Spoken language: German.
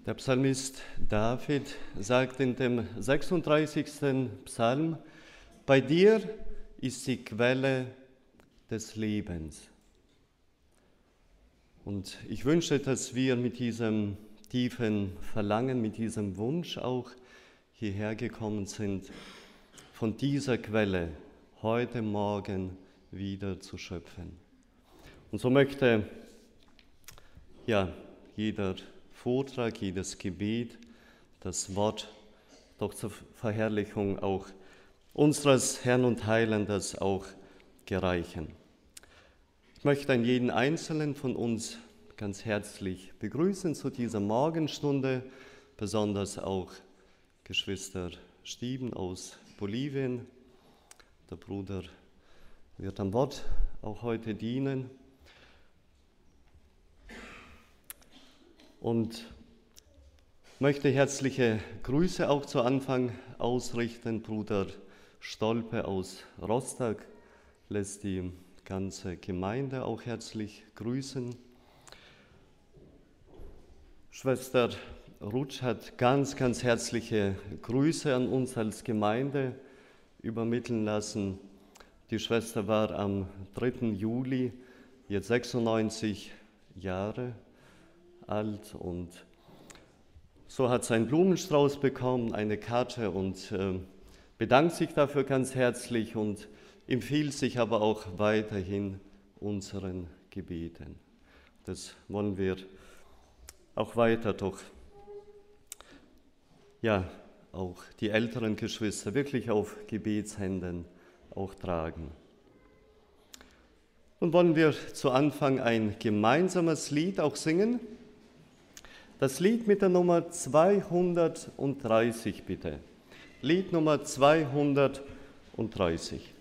Der Psalmist David sagt in dem 36. Psalm: Bei dir ist die Quelle des Lebens. Und ich wünsche, dass wir mit diesem tiefen Verlangen, mit diesem Wunsch auch hierher gekommen sind, von dieser Quelle heute Morgen wieder zu schöpfen. Und so möchte jeder Vortrag, jedes Gebet, das Wort doch zur Verherrlichung auch unseres Herrn und Heilandes auch gereichen. Ich möchte an jeden Einzelnen von uns ganz herzlich begrüßen zu dieser Morgenstunde, besonders auch Geschwister Stieben aus Bolivien. Der Bruder wird am Wort auch heute dienen. Und möchte herzliche Grüße auch zu Anfang ausrichten. Bruder Stolpe aus Rostock lässt die ganze Gemeinde auch herzlich grüßen. Schwester Rutsch hat ganz herzliche Grüße an uns als Gemeinde übermitteln lassen. Die Schwester war am 3. Juli jetzt 96 Jahre alt und so hat sie einen Blumenstrauß bekommen, eine Karte und bedankt sich dafür ganz herzlich und empfiehlt sich aber auch weiterhin unseren Gebeten. Das wollen wir auch weiter doch, auch die älteren Geschwister wirklich auf Gebetshänden auch tragen. Nun wollen wir zu Anfang ein gemeinsames Lied auch singen. Das Lied mit der Nummer 230, bitte. Lied Nummer 230.